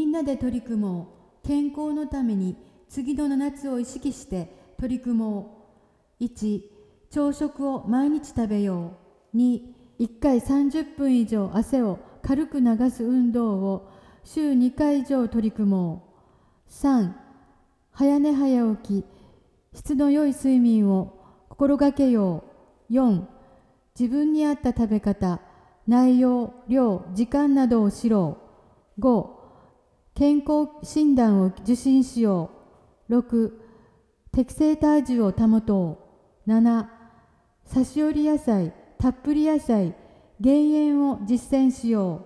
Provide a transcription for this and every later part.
んなで取り組もう。健康のために次の7つを意識して取り組もう。1、朝食を毎日食べよう。2、1回30分以上汗を軽く流す運動を週2回以上取り組もう。3、早寝早起き、質の良い睡眠を心がけよう。4、自分に合った食べ方、内容、量、時間などを知ろう。5、健康診断を受診しよう。6、適正体重を保とう。7、差し寄り野菜、たっぷり野菜、減塩を実践しよう。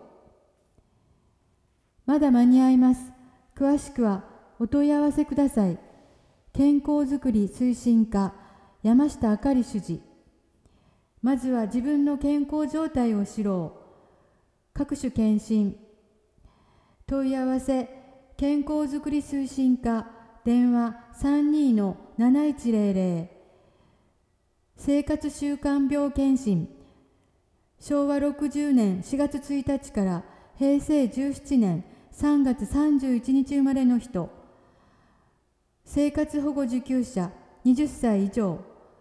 まだ間に合います。詳しくはお問い合わせください。健康づくり推進課、山下あかり主事。まずは自分の健康状態を知ろう。各種検診。問い合わせ、健康づくり推進課、電話 32-7100。生活習慣病検診。昭和60年4月1日から平成17年3月31日生まれの人。生活保護受給者20歳以上。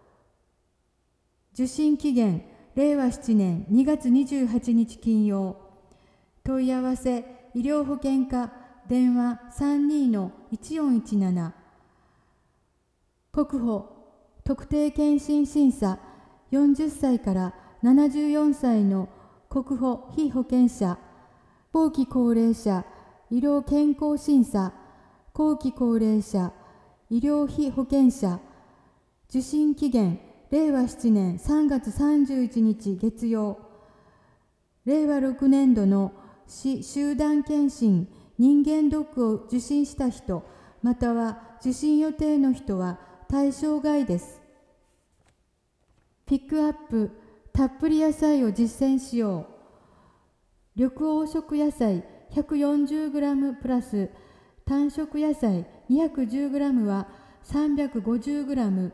受診期限令和7年2月28日金曜。問い合わせ医療保険課電話 32-1417。国保特定健診審査40歳から74歳の国保被保険者。後期高齢者医療健康審査後期高齢者医療費保険者。受診期限令和7年3月31日月曜。令和6年度の市集団検診人間ドックを受診した人または受診予定の人は対象外です。ピックアップ、たっぷり野菜を実践しよう。緑黄色野菜 140g プラス単色野菜 210g は 350g。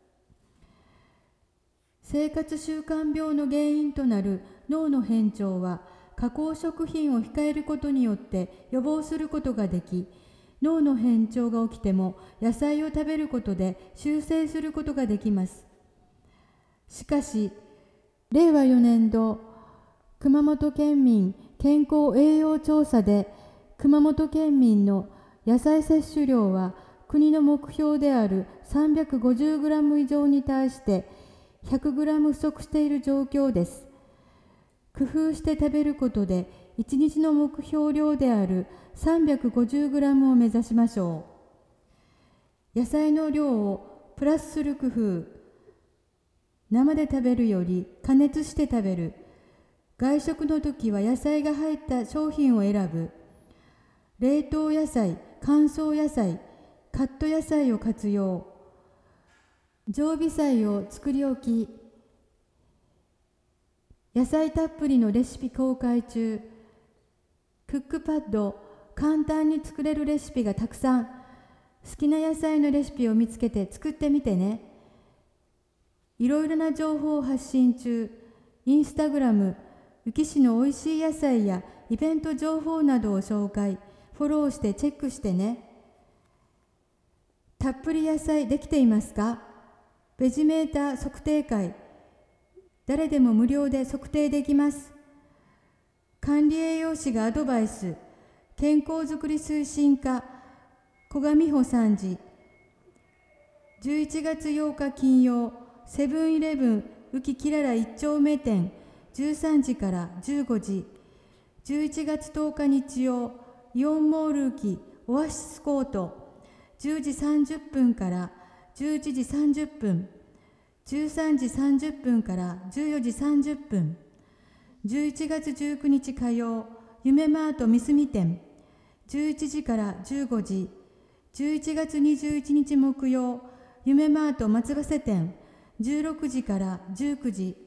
生活習慣病の原因となる脳の変調は加工食品を控えることによって予防することができ、脳の変調が起きても野菜を食べることで修正することができます。しかし、令和4年度熊本県民健康栄養調査で熊本県民の野菜摂取量は国の目標である 350g 以上に対して100g 不足している状況です。工夫して食べることで1日の目標量である 350g を目指しましょう。野菜の量をプラスする工夫。生で食べるより加熱して食べる。外食の時は野菜が入った商品を選ぶ。冷凍野菜、乾燥野菜、カット野菜を活用。常備菜を作り置き。野菜たっぷりのレシピ公開中。クックパッド、簡単に作れるレシピがたくさん。好きな野菜のレシピを見つけて作ってみてね。いろいろな情報を発信中。インスタグラム、宇城市のおいしい野菜やイベント情報などを紹介。フォローしてチェックしてね。たっぷり野菜できていますか？ベジメーター測定会。誰でも無料で測定できます。管理栄養士がアドバイス。健康づくり推進課小賀美穂参事。11月8日金曜、セブンイレブン宇城きらら1丁目店13時から15時。11月10日日曜、イオンモール宇城オアシスコート10時30分から11時30分。13時30分から14時30分。11月19日火曜、夢マート三角店11時から15時。11月21日木曜、夢マート松ヶ瀬店16時から19時。